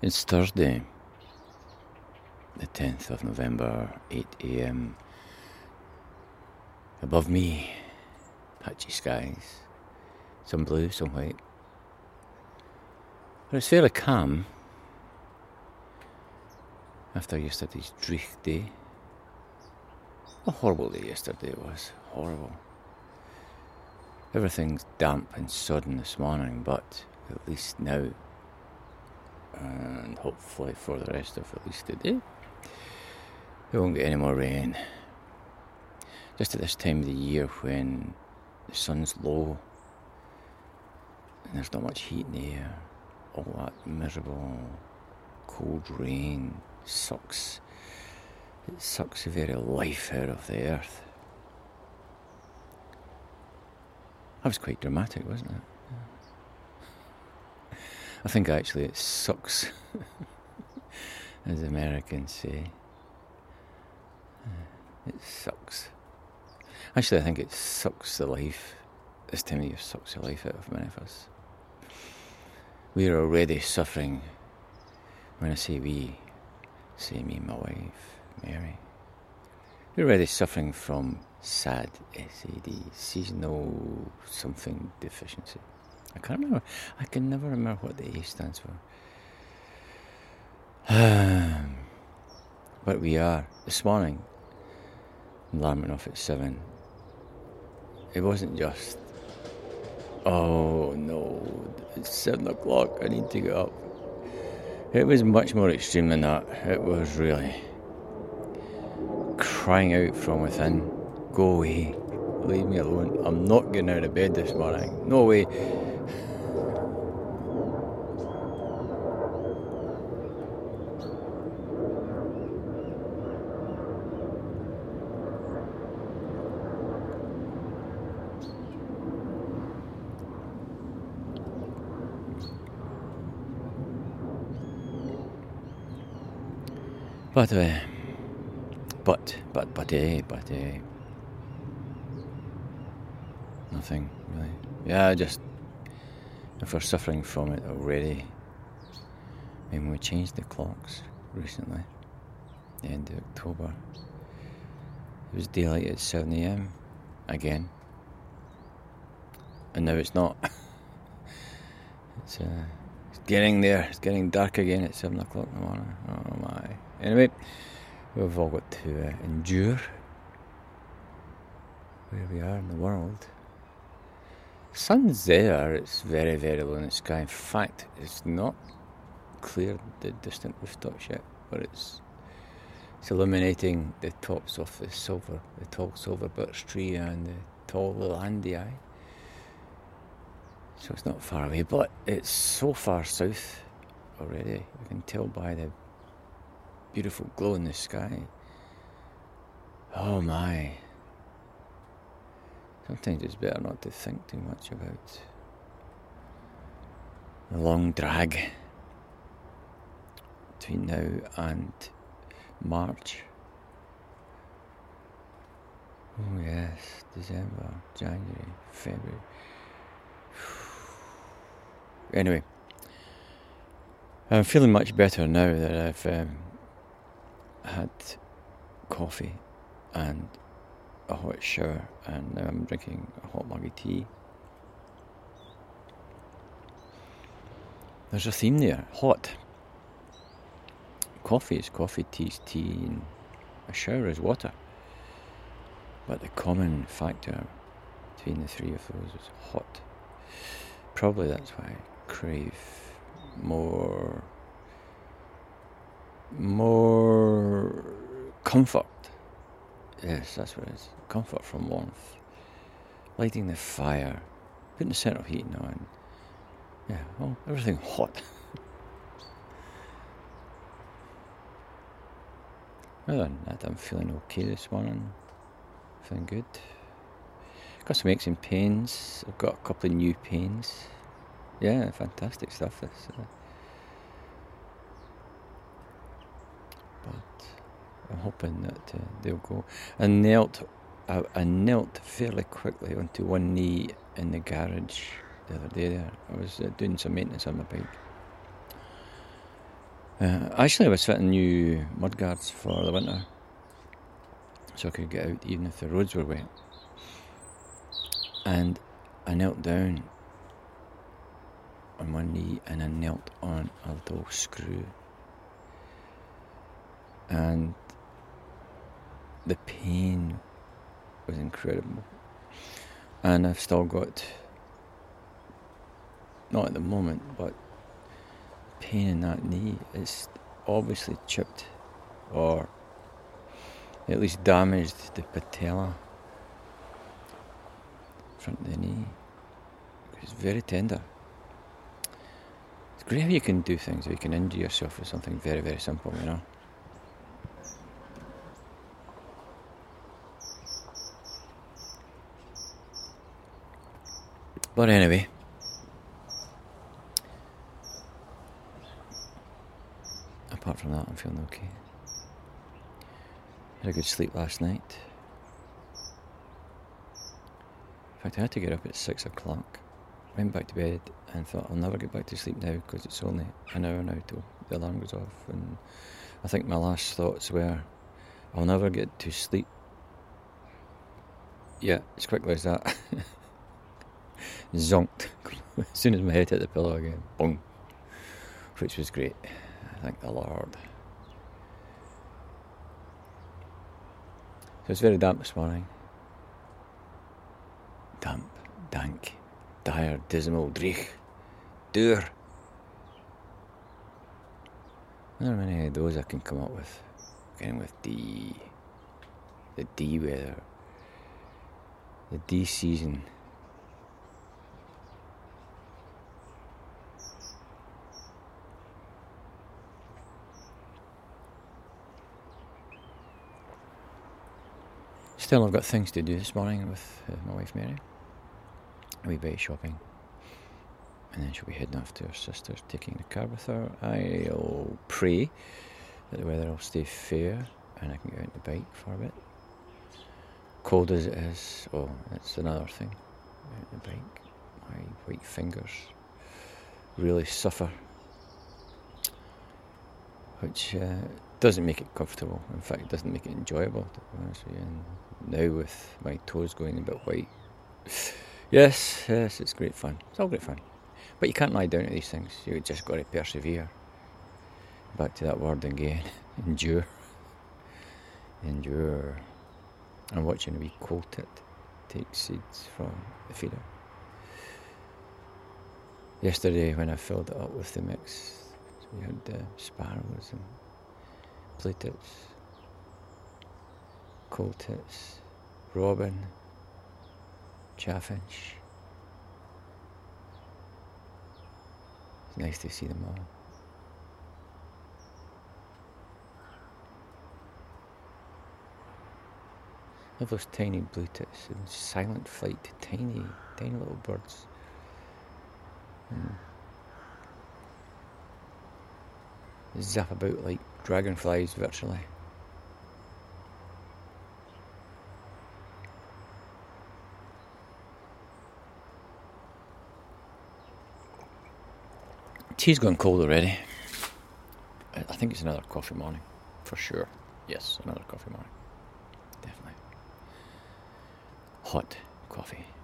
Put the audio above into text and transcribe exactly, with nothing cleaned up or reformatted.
It's Thursday, the tenth of November, eight a.m. Above me, patchy skies, some blue, some white. But it's fairly calm after yesterday's dreich day. A horrible day yesterday it was, horrible. Everything's damp and sodden this morning, but at least now, and hopefully for the rest of at least the day, we won't get any more rain. Just at this time of the year when the sun's low and there's not much heat in the air, all that miserable cold rain sucks. It sucks the very life out of the earth. That was quite dramatic, wasn't it? I think actually it sucks, as Americans say. It sucks. Actually, I think it sucks the life, this time of year sucks the life out of many of us. We are already suffering. When I say we, say me and my wife, Mary. We're already suffering from S A D, S A D, seasonal something deficiency. I can't remember. I can never remember what the A stands for. But we are. This morning, alarm went off at seven. It wasn't just, oh no, it's seven o'clock, I need to get up. It was much more extreme than that. It was really crying out from within, go away, leave me alone. I'm not getting out of bed this morning. No way. But, uh, but, but, but, eh, but, eh, nothing really. Yeah, just, if we're suffering from it already, I mean, we changed the clocks recently, the end of October. It was daylight at seven a.m. again, and now it's not. It's, uh, it's getting there, it's getting dark again at seven o'clock in the morning. Oh my. Anyway, we've all got to uh, endure where we are in the world. Sun's there, it's very, very low in the sky. In fact, it's not clear the distant rooftops yet, but it's it's illuminating the tops of the silver, the tall silver birch tree and the tall Lelandii. So it's not far away, but it's so far south already. You can tell by the beautiful glow in the sky. Oh my. Sometimes it's better not to think too much about the long drag between now and March. Oh yes, December, January, February. Anyway, I'm feeling much better now that I've um, had coffee and a hot shower, and now I'm drinking a hot mug of tea. There's a theme there. Hot. Coffee is coffee, tea is tea, and a shower is water. But the common factor between the three of those is hot. Probably that's why I crave more more comfort. Yes, that's what it is. Comfort from warmth. Lighting the fire, putting the central heating on. Yeah, well, everything hot. Other than that, I'm feeling okay this morning. Feeling good. Got some aches and pains. I've got a couple of new pains. Yeah, fantastic stuff this. Uh, but I'm hoping that uh, they'll go. I knelt, I, I knelt fairly quickly onto one knee in the garage the other day there. I was uh, doing some maintenance on my bike. Uh, actually, I was fitting new mudguards for the winter, so I could get out even if the roads were wet. And I knelt down on one knee and I knelt on a little screw. And the pain was incredible. And I've still got, not at the moment, but pain in that knee. It's obviously chipped or at least damaged the patella, front of the knee. It's very tender. It's great how you can do things, how you can injure yourself with something very, very simple, you know. But anyway, apart from that, I'm feeling okay. Had a good sleep last night. In fact, I had to get up at six o'clock. Went back to bed and thought I'll never get back to sleep now because it's only an hour now till the alarm goes off. And I think my last thoughts were, I'll never get to sleep. Yeah, as quickly as that. Zonked. As soon as my head hit the pillow again. Boom. Which was great. Thank the Lord. So it's very damp this morning. Damp, dank, dire, dismal, dreich, dour. There are many of those I can come up with. Again with D. The D weather. The D season. Still, I've got things to do this morning with uh, my wife Mary. A wee bit of shopping. And then she'll be heading off to her sister's, taking the car with her. I'll pray that the weather will stay fair and I can get out on the bike for a bit. Cold as it is, oh, that's another thing. Out on the bike, my white fingers really suffer. Which uh, doesn't make it comfortable. In fact, it doesn't make it enjoyable, to be honest with you. And now with my toes going a bit white, yes, yes, it's great fun. It's all great fun. But you can't lie down to these things. You've just got to persevere. Back to that word again. Endure. Endure. I'm watching a wee coal tit take seeds from the feeder. Yesterday when I filled it up with the mix, we had uh, sparrows and blue tits, coal tits, robin, chaffinch. It's nice to see them all. Love those tiny blue tits in silent flight, tiny, tiny little birds. And they zap about like dragonflies virtually. Tea's gone cold already. I think it's another coffee morning, for sure. Yes, another coffee morning. Definitely. Hot coffee.